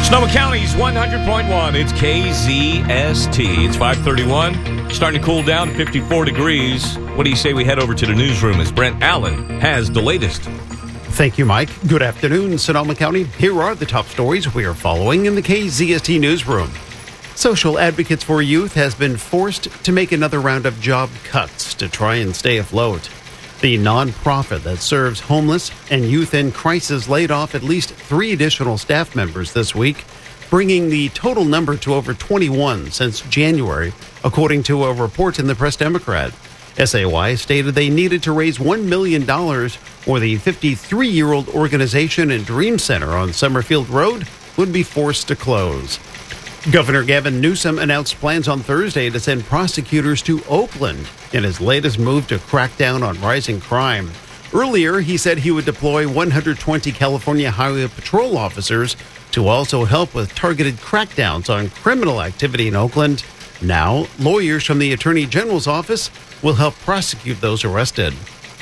Sonoma County's 100.1. It's KZST. It's 5:31. Starting to cool down, 54 degrees. What do you say we head over to the newsroom as Brent Allen has the latest? Thank you, Mike. Good afternoon, Sonoma County. Here are the top stories we are following in the KZST newsroom. Social Advocates for Youth has been forced to make another round of job cuts to try and stay afloat. The nonprofit that serves homeless and youth in crisis laid off at least 3 additional staff members this week, bringing the total number to over 21 since January, according to a report in the Press-Democrat. SAY stated they needed to raise $1 million, or the 53-year-old organization and Dream Center on Summerfield Road would be forced to close. Governor Gavin Newsom announced plans on Thursday to send prosecutors to Oakland in his latest move to crack down on rising crime. Earlier, he said he would deploy 120 California Highway Patrol officers to also help with targeted crackdowns on criminal activity in Oakland. Now, lawyers from the Attorney General's office will help prosecute those arrested.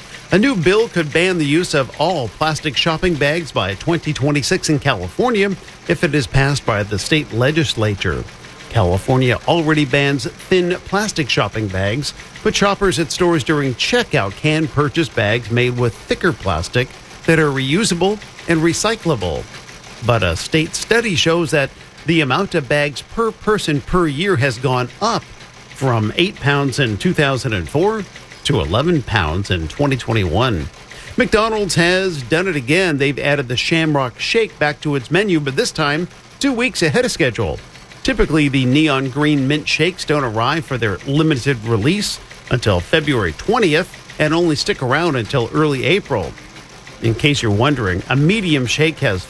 A new bill could ban the use of all plastic shopping bags by 2026 in California if it is passed by the state legislature. California already bans thin plastic shopping bags, but shoppers at stores during checkout can purchase bags made with thicker plastic that are reusable and recyclable. But a state study shows that the amount of bags per person per year has gone up from 8 pounds in 2004 to 11 pounds in 2021. McDonald's has done it again. They've added the Shamrock Shake back to its menu, but this time 2 weeks ahead of schedule. Typically, the neon green mint shakes don't arrive for their limited release until February 20th and only stick around until early April. In case you're wondering, a medium shake has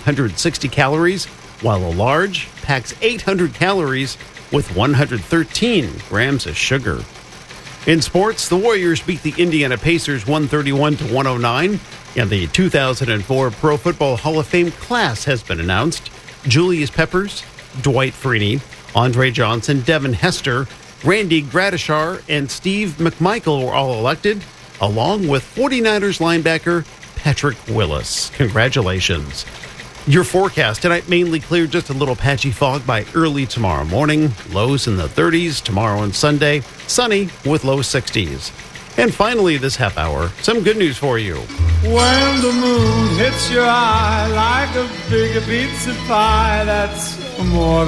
560 calories, while a large packs 800 calories with 113 grams of sugar. In sports, the Warriors beat the Indiana Pacers 131-109, and the 2004 Pro Football Hall of Fame class has been announced. Julius Peppers, Dwight Freeney, Andre Johnson, Devin Hester, Randy Gradishar, and Steve McMichael were all elected, along with 49ers linebacker Patrick Willis. Congratulations. Your forecast tonight, mainly clear, just a little patchy fog by early tomorrow morning. Lows in the 30s tomorrow and Sunday. Sunny with low 60s. And finally, this half hour, some good news for you. When the moon hits your eye like a big pizza pie, that's amore.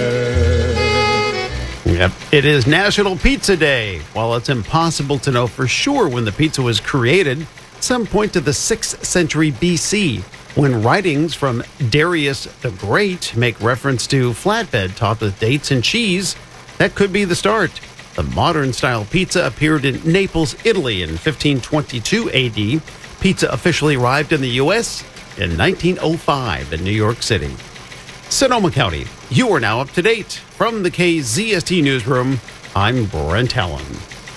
Yep, it is National Pizza Day. While it's impossible to know for sure when the pizza was created, some point to the 6th century BC, when writings from Darius the Great make reference to flatbread topped with dates and cheese. That could be the start. The modern-style pizza appeared in Naples, Italy in 1522 AD. Pizza officially arrived in the U.S. in 1905 in New York City. Sonoma County, you are now up to date. From the KZST Newsroom, I'm Brent Allen.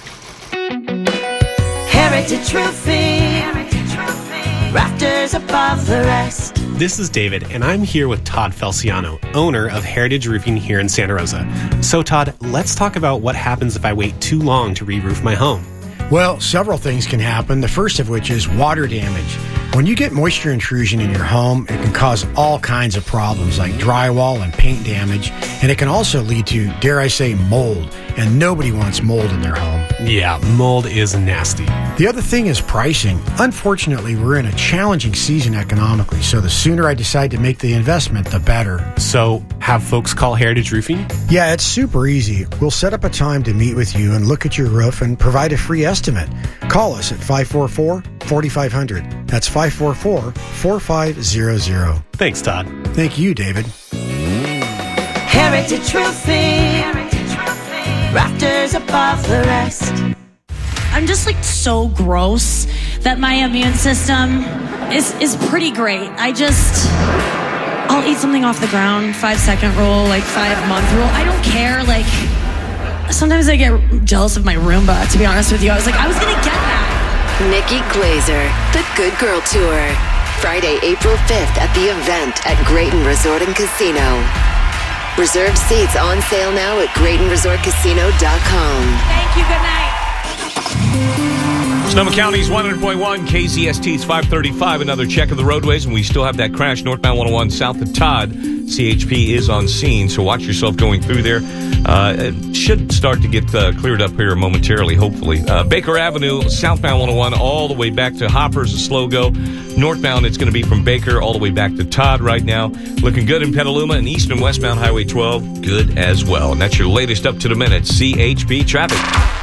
Heritage Roofing, rafters above the rest. This is David, and I'm here with Todd Felciano, owner of Heritage Roofing here in Santa Rosa. So, Todd, let's talk about what happens if I wait too long to re-roof my home. Well, several things can happen, the first of which is water damage. When you get moisture intrusion in your home, it can cause all kinds of problems like drywall and paint damage, and it can also lead to, dare I say, mold, and nobody wants mold in their home. Yeah, mold is nasty. The other thing is pricing. Unfortunately, we're in a challenging season economically, so the sooner I decide to make the investment, the better. So, have folks call Heritage Roofing? Yeah, it's super easy. We'll set up a time to meet with you and look at your roof and provide a free estimate. Call us at 544-4500. That's 544-4500. Thanks, Todd. Thank you, David. Heritage Roofing, rafters above the rest. I'm just like so gross that my immune system is pretty great. I'll eat something off the ground, 5-second rule, like 5-month rule. I don't care. Like, sometimes I get jealous of my Roomba, to be honest with you. I was going to get that. Nikki Glazer, The Good Girl Tour. Friday, April 5th at the event at Grayton Resort and Casino. Reserved seats on sale now at GraytonResortCasino.com. Thank you. Good night. Sonoma County's 100.1 KZST. It's 535. Another check of the roadways, and we still have that crash northbound 101 south of Todd. CHP is on scene, so watch yourself going through there. It should start to get cleared up here momentarily, hopefully. Baker Avenue, southbound 101, all the way back to Hoppers, a slow go. Northbound, it's going to be from Baker all the way back to Todd right now. Looking good in Petaluma, and east and westbound Highway 12, good as well. And that's your latest up to the minute CHP traffic.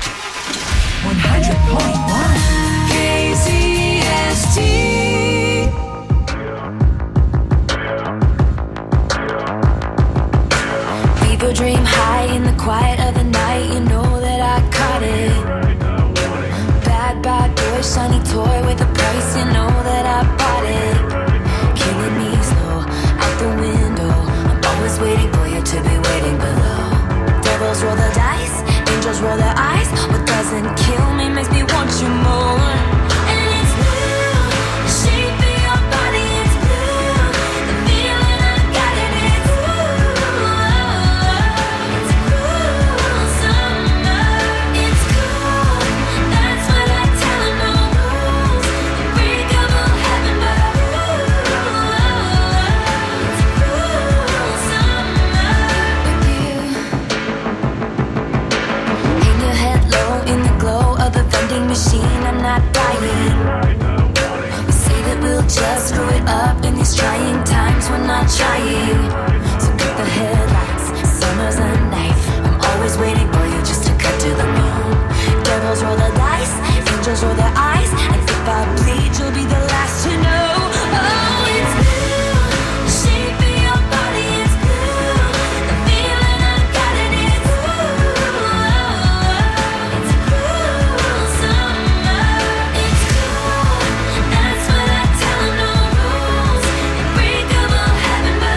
100.1 KZST. Fever dream high in the quiet of the night. You know that I caught it. Bad, bad boy, shiny toy with a price. You know that I bought it. Killing me slow out the window. I'm always waiting for you to be waiting below. Devils roll the dice, angels roll their eyes. What doesn't kill me makes me want you more. And it's blue, the shape of your body is blue. The feeling I got it is blue. It's cool summer. It's cool, that's what I tell them. No rules, unbreakable heaven, but it's cool summer with you. Hang your head low in the glow of the vending machine. I'm not dying. We say that we'll just screw it up in these trying times. We're not trying. So cut the headlights. Summer's a knife. I'm always waiting for you just to cut to the bone. Devils roll the dice, angels roll their eyes. And if I bleed, you'll be the last to know. Oh, it's blue. The shape of your body is blue. The feeling I got it is blue. It's cool summer. It's cool, that's what I tell them. No rules, unbreakable heaven, but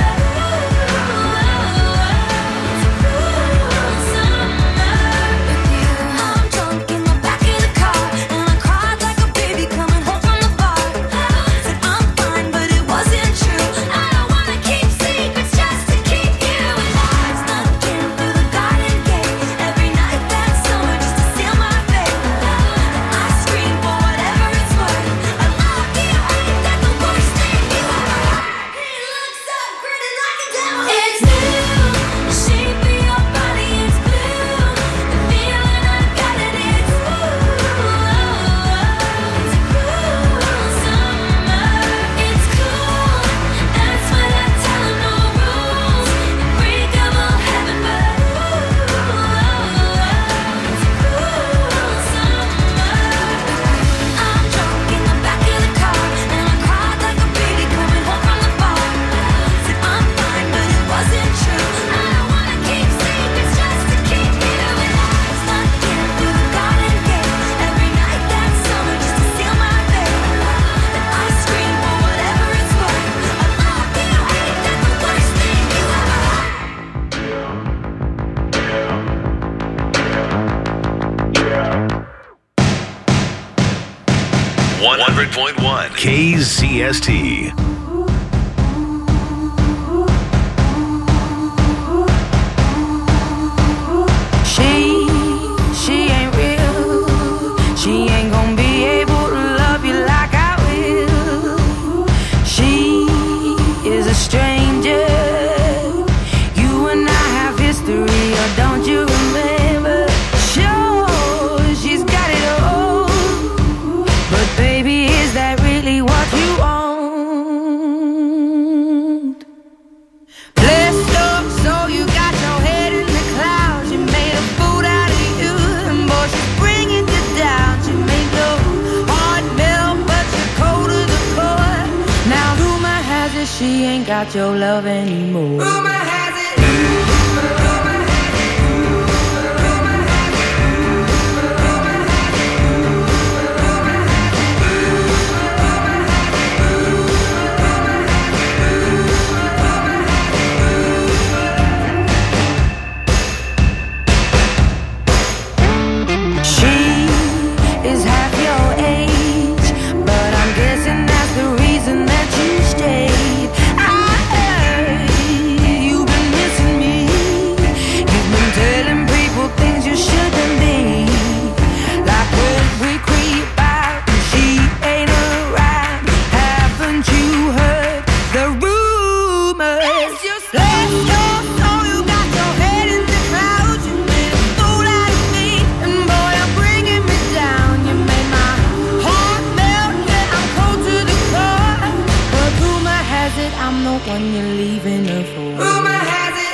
it's cool summer with you. I'm drunk in the back of the car, and I cried like a baby coming home from the bar. Said I'm fine, but it wasn't true. I don't wanna keep secrets just to keep you alive. Snuck in through the garden gate every night that summer just to seal my fate. I scream for whatever it's worth. I love you, ain't that the worst thing you ever heard? He looks up, grinning like a devil. It's blue, the shape of your body is blue. The feeling I got it is blue. It's cool summer. It's cool, that's what I tell them. No rules, unbreakable heaven, but it's cool summer. I'm drunk in the back of the car, and I cried like a baby coming home from the bar. Said I'm fine, but it wasn't true. I don't wanna keep secrets just to keep you alive. Snuck in through the garden gate every night that summer just to seal my fate. Then I scream for whatever it's worth. I love you, ain't that the worst thing you ever heard? 100.1 KZST. She ain't real. She ain't gonna be able to love you like I will. She is a stranger. You and I have history, or don't you remember? Sure, she's got it all. But baby, is that really what you want? Blessed up, so you got your head in the clouds. You made a fool out of you, and boy, she's bringing you down. She made your heart melt, but you're cold to the core. Now rumor has it she ain't got your love anymore. Rumor has it. She is half your age, but I'm guessing that's the reason that you stayed. I heard you've I'm the one you're leaving her for. Rumor has it.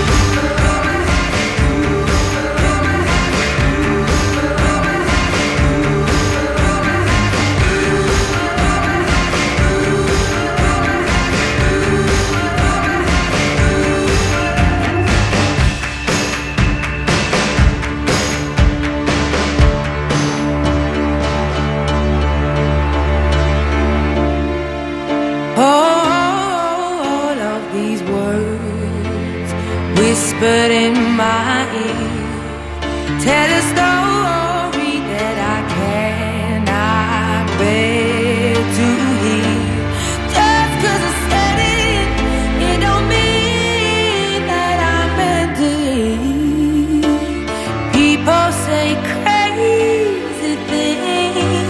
All of these words whispered in my ear tell a story that I cannot bear to hear. Just 'cause I said it, it don't mean that I meant it. People say crazy things.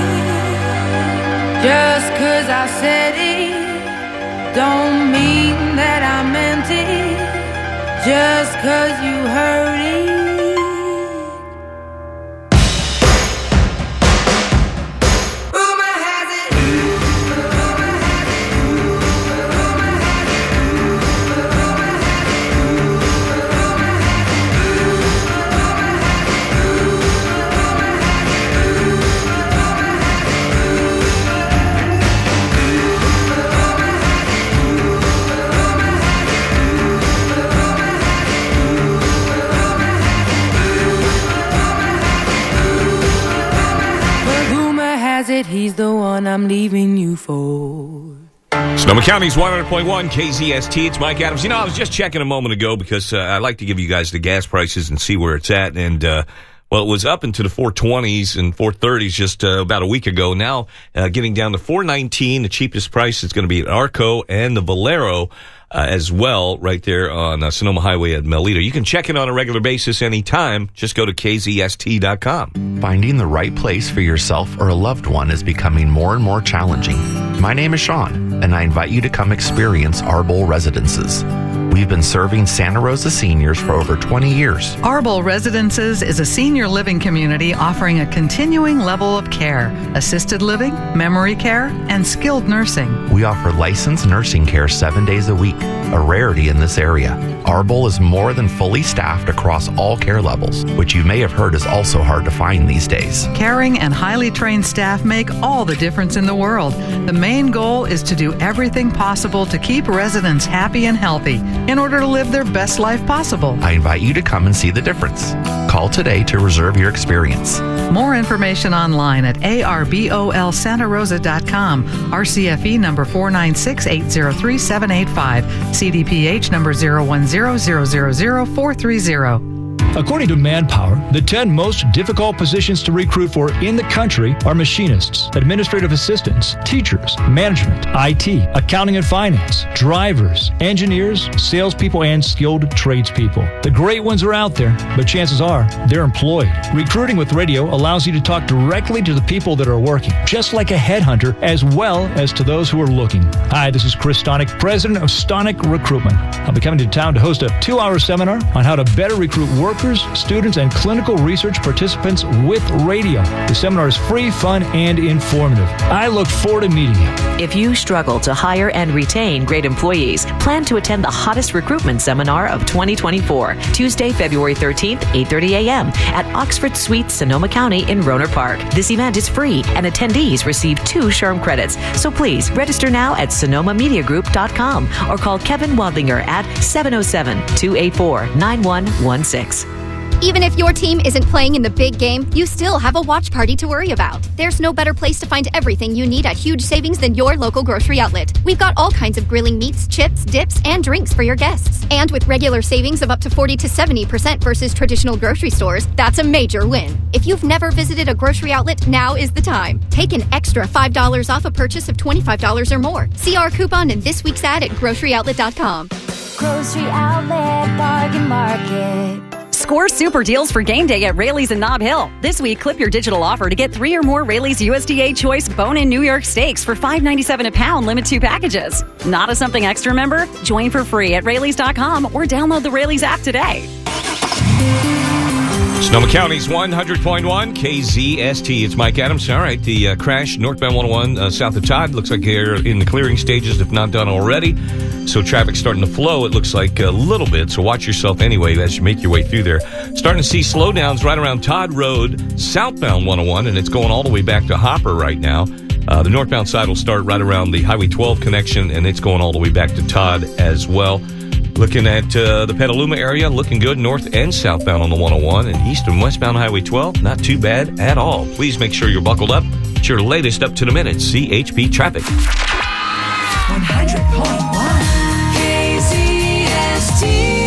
Just 'cause I said it don't mean that I meant it. Just 'cause you heard it. Rumor has it. Rumor has it. Rumor has it. Rumor has it. Rumor has it. He's the one I'm leaving you for. Sonoma County's 100.1 KZST. It's Mike Adams. You know, I was just checking a moment ago because I like to give you guys the gas prices and see where it's at. And, well, it was up into the 420s and 430s just about a week ago. Now, getting down to 419. The cheapest price is going to be at Arco and the Valero as well, right there on Sonoma Highway at Melita. You can check it on a regular basis anytime. Just go to kzst.com. Finding the right place for yourself or a loved one is becoming more and more challenging. My name is Sean, and I invite you to come experience Arbol Residences. We've been serving Santa Rosa seniors for over 20 years. Arbol Residences is a senior living community offering a continuing level of care, assisted living, memory care, and skilled nursing. We offer licensed nursing care 7 days a week, a rarity in this area. Arbol is more than fully staffed across all care levels, which you may have heard is also hard to find these days. Caring and highly trained staff make all the difference in the world. The main goal is to do everything possible to keep residents happy and healthy in order to live their best life possible. I invite you to come and see the difference. Call today to reserve your experience. More information online at arbolsantarosa.com. RCFE number 496803785. CDPH number 010000430. According to Manpower, the 10 most difficult positions to recruit for in the country are machinists, administrative assistants, teachers, management, IT, accounting and finance, drivers, engineers, salespeople, and skilled tradespeople. The great ones are out there, but chances are they're employed. Recruiting with radio allows you to talk directly to the people that are working, just like a headhunter, as well as to those who are looking. Hi, this is Chris Stonick, president of Stonick Recruitment. I'll be coming to town to host a 2-hour seminar on how to better recruit workers, students, and clinical research participants with radio. The seminar is free, fun, and informative. I look forward to meeting you. If you struggle to hire and retain great employees, plan to attend the hottest recruitment seminar of 2024, Tuesday, February 13th, 8:30 a.m. at Oxford Suites, Sonoma County in Rohnert Park. This event is free, and attendees receive 2 SHRM credits. So please register now at sonomamediagroup.com or call Kevin Wadlinger at 707-284-9116. Even if your team isn't playing in the big game, you still have a watch party to worry about. There's no better place to find everything you need at huge savings than your local grocery outlet. We've got all kinds of grilling meats, chips, dips, and drinks for your guests. And with regular savings of up to 40 to 70% versus traditional grocery stores, that's a major win. If you've never visited a grocery outlet, now is the time. Take an extra $5 off a purchase of $25 or more. See our coupon in this week's ad at groceryoutlet.com. Grocery Outlet Bargain Market. Score super deals for game day at Rayleigh's in Nob Hill. This week, clip your digital offer to get 3 or more Rayleigh's USDA Choice Bone-In New York Steaks for $5.97 a pound, limit 2 packages. Not a Something Extra member? Join for free at Rayleigh's.com or download the Rayleigh's app today. Sonoma County's 100.1 KZST. It's Mike Adams. All right, the crash northbound 101 south of Todd looks like they're in the clearing stages, if not done already. So traffic's starting to flow, it looks like a little bit. So watch yourself anyway as you make your way through there. Starting to see slowdowns right around Todd Road, southbound 101, and it's going all the way back to Hopper right now. The northbound side will start right around the Highway 12 connection, and it's going all the way back to Todd as well. Looking at the Petaluma area, looking good north and southbound on the 101, and east and westbound Highway 12, not too bad at all. Please make sure you're buckled up. It's your latest up-to-the-minute CHP traffic. 100.1 KZST.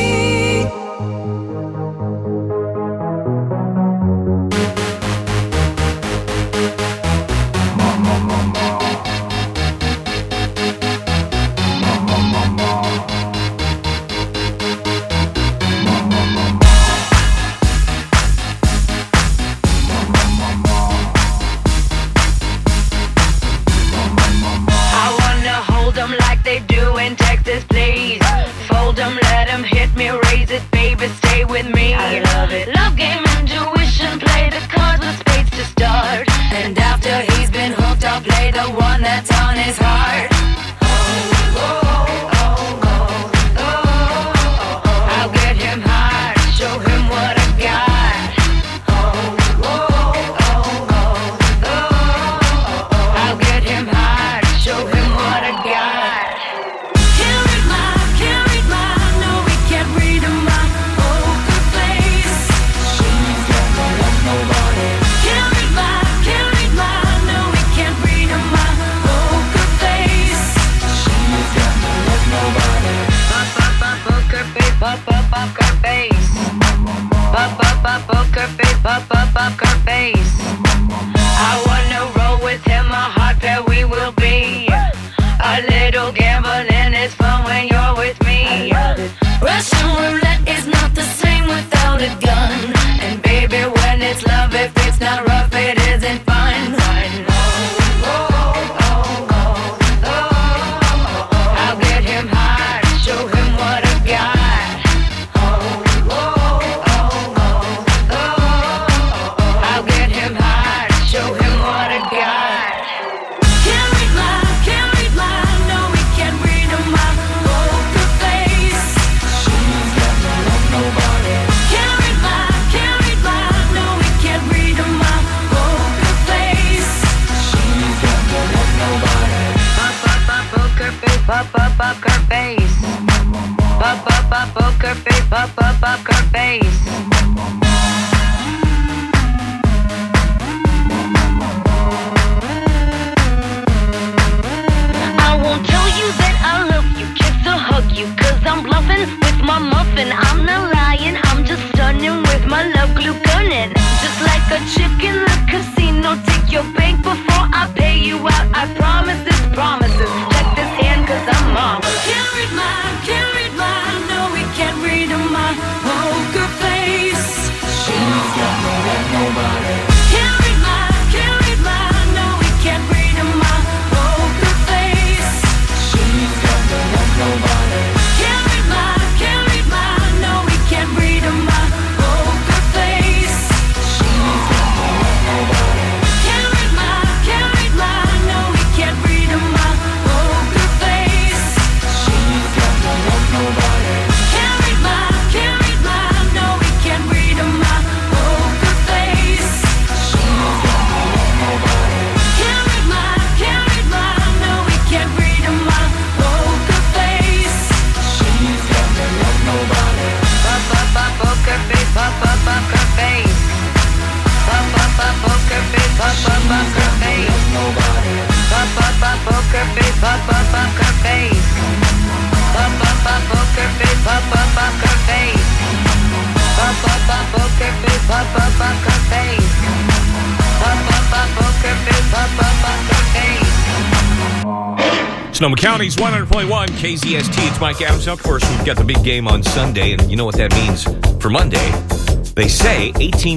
Sonoma County's 100.1 KZST. It's Mike Adams. Of course, we've got the big game on Sunday, and you know what that means for Monday. They say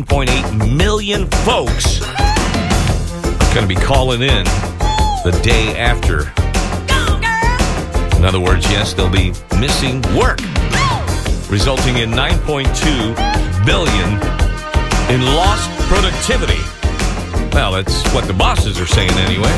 18.8 million folks are going to be calling in the day after. In other words, yes, they'll be missing work, resulting in $9.2 billion in lost productivity. Well, that's what the bosses are saying anyway.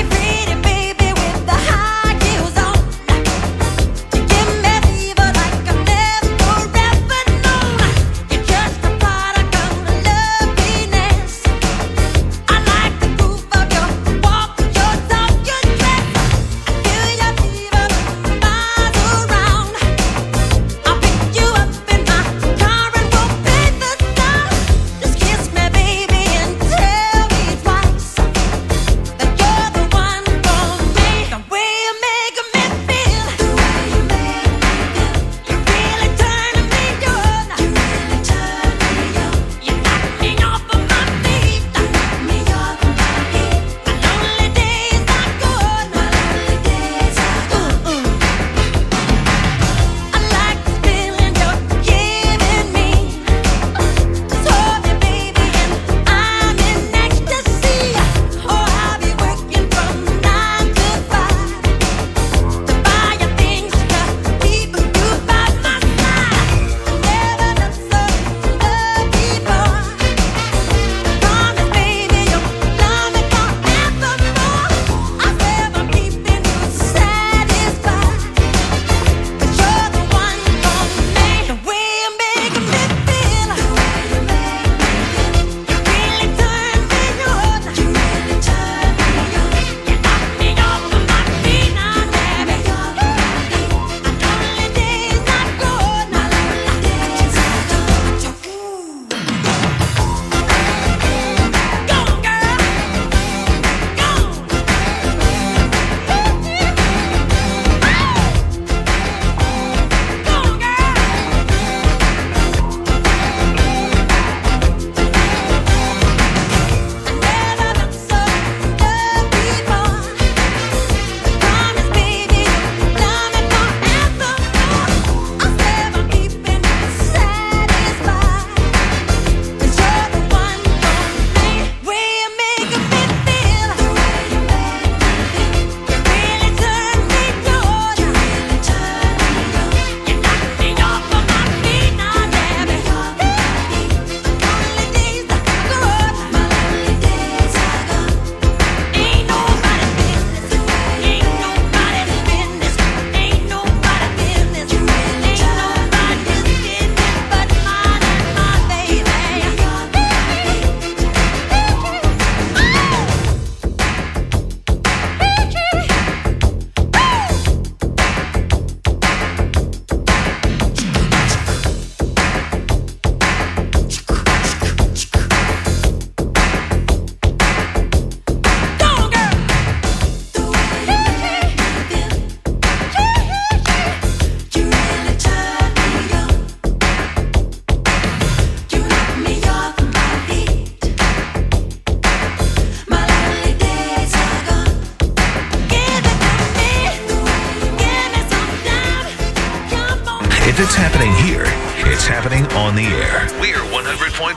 If it's happening here, it's happening on the air. We're 100.1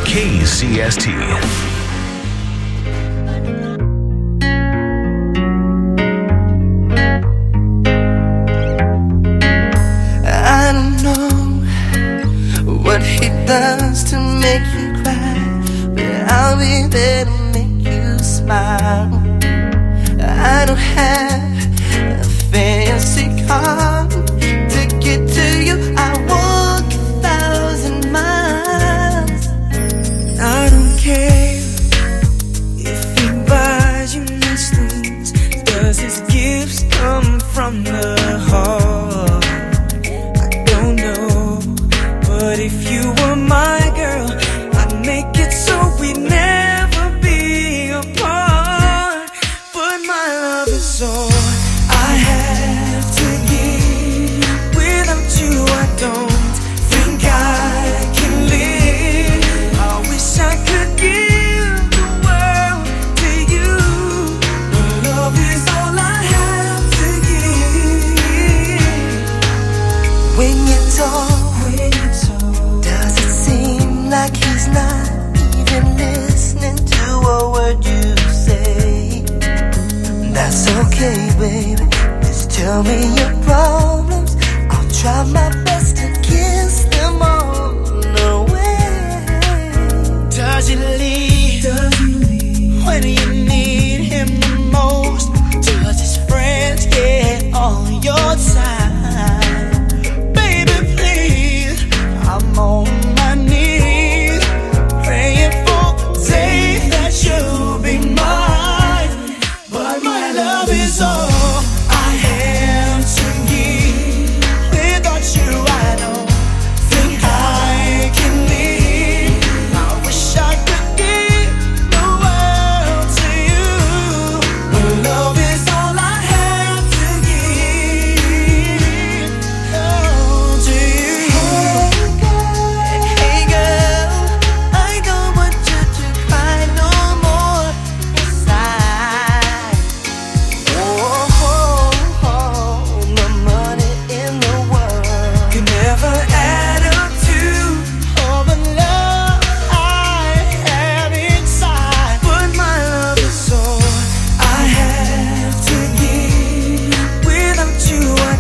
KCST. I don't know what he does to make you cry, but I'll be there to make you smile. I don't have a fancy car to get to you. I walk 1,000 miles. I don't care if he buys you nice things. Does his gifts come from the heart? I don't know, but if you were my girl, I'd make it so we'd never be apart. But my love is all I have to give. Without you I don't think I can live. I wish I could give the world to you. But love is all I have to give. When you talk, does it seem like he's not even listening to a word you say? That's okay, baby. Just tell me your problems. I'll try my best to kiss them all away.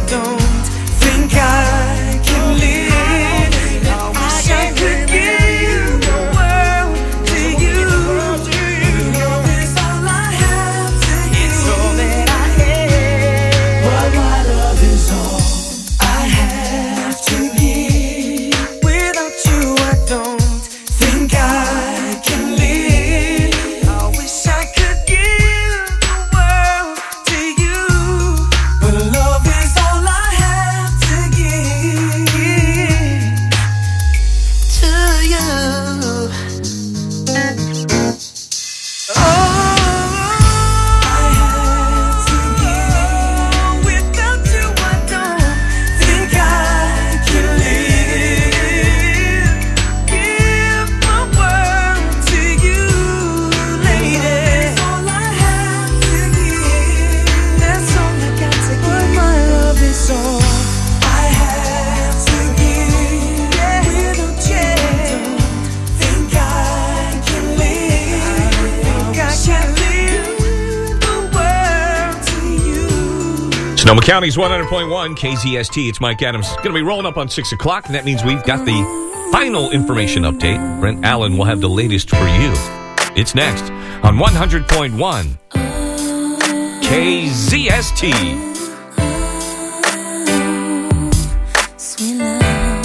don't think I can live. I wish I could give the world to you. Love is all I have to give. It's all that I have. But my love is all I have to give. Without you, I don't think I can live. I wish I could give the world to you. But love is all I have to give to you. Oh, I have to give. Without you, I don't think I can live. Give my world to you, lady. That's all I have to give. That's all I got to give. But my love is all I have to give. Without you, I don't think I can live. I can live the world to you. Sonoma County's 100.1 KZST. It's Mike Adams. Going to be rolling up on 6 o'clock, and that means we've got the final information update. Brent Allen will have the latest for you. It's next on 100.1 KZST. Sweet love,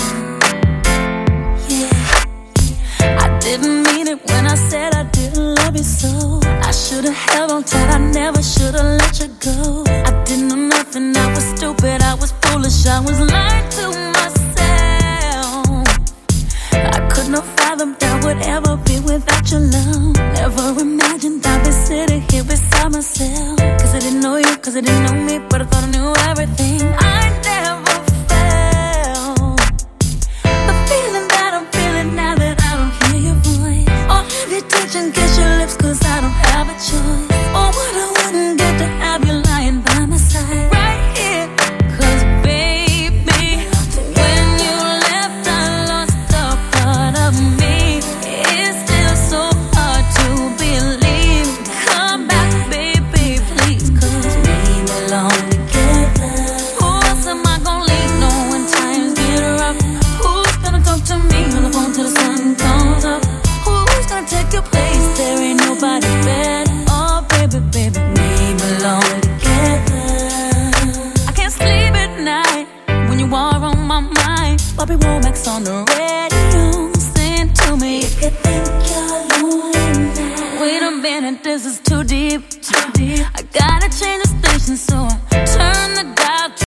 yeah. I didn't mean it when I said I didn't love you so. I should've held on tight, I never should've let you go. I didn't know nothing, I was stupid, I was foolish, I was lying to myself. I could not fathom that would ever be without your love. Never imagined I'd be sitting here beside myself. Cause I didn't know you, cause I didn't know me, but I thought I knew everything. I never felt the feeling that I'm feeling now that I don't hear your voice. Or have you touch and kiss your lips cause I don't have a choice. Or what I wouldn't get to have you lying by my side right here. Cause baby, when you left I lost a part of me. It's still so hard to believe. Come back baby please, cause we belong together. Who else am I gonna leave no when times get rough? Who's gonna talk to me on the phone till the sun comes up? Who's gonna take your place? There ain't nobody better. Oh baby, baby, we belong together. I can't sleep at night when you are on my mind. Bobby Womack's on the radio, sing to me. If you think you're lonely now, wait a minute, this is too deep, too deep. I gotta change the station so I